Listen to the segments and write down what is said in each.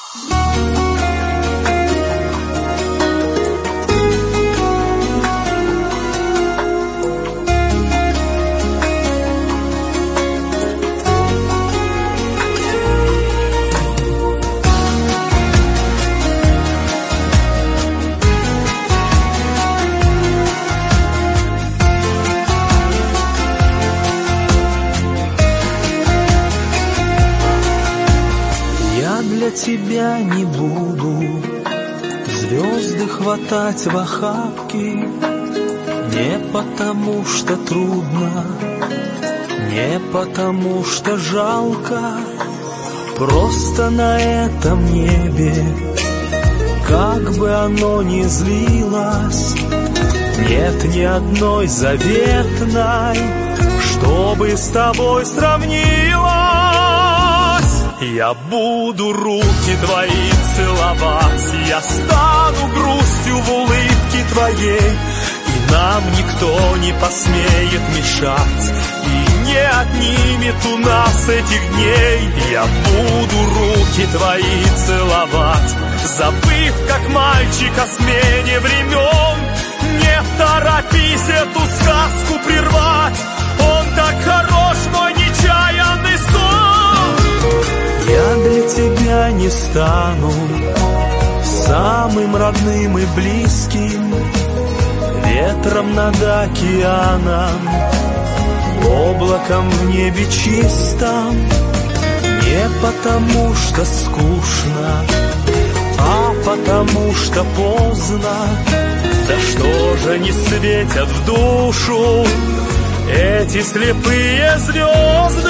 Тебя не буду звезды хватать в охапки, не потому что трудно, не потому что жалко, просто на этом небе, как бы оно ни злилось, нет ни одной заветной, чтобы с тобой сравнилась. Я буду руки твои целовать, я стану грустью в улыбке твоей, и нам никто не посмеет мешать, и не отнимет у нас этих дней. Я буду руки твои целовать, забыв, как мальчик, о смене времен. Не торопись эту сказку прервать, он так хорош, мой нечаянный сон. Я для тебя не стану самым родным и близким, ветром над океаном, облаком в небе чистом, не потому что скучно, а потому что поздно. Да что же не светят в душу эти слепые звезды?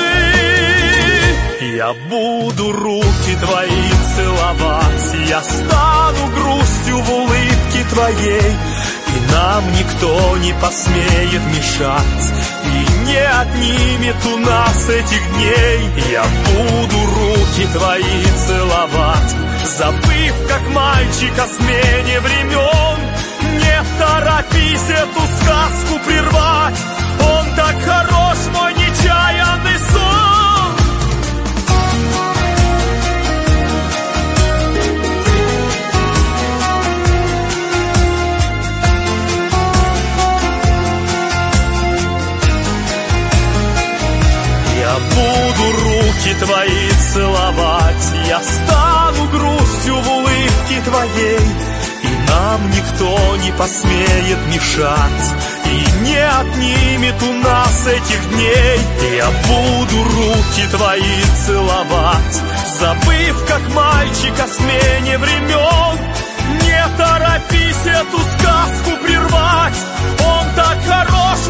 Я буду руки твои целовать, я стану грустью в улыбке твоей, и нам никто не посмеет мешать, и не отнимет у нас этих дней. Я буду руки твои целовать, забыв, как мальчик, о смене времен. Не торопись эту сказку прервать, он так хорош, мой нечаянный сон. Я буду руки твои целовать, я стану грустью в улыбке твоей, и нам никто не посмеет мешать, и не отнимет у нас этих дней. Я буду руки твои целовать, забыв, как мальчик, о смене времен. Не торопись эту сказку прервать, он так хорош,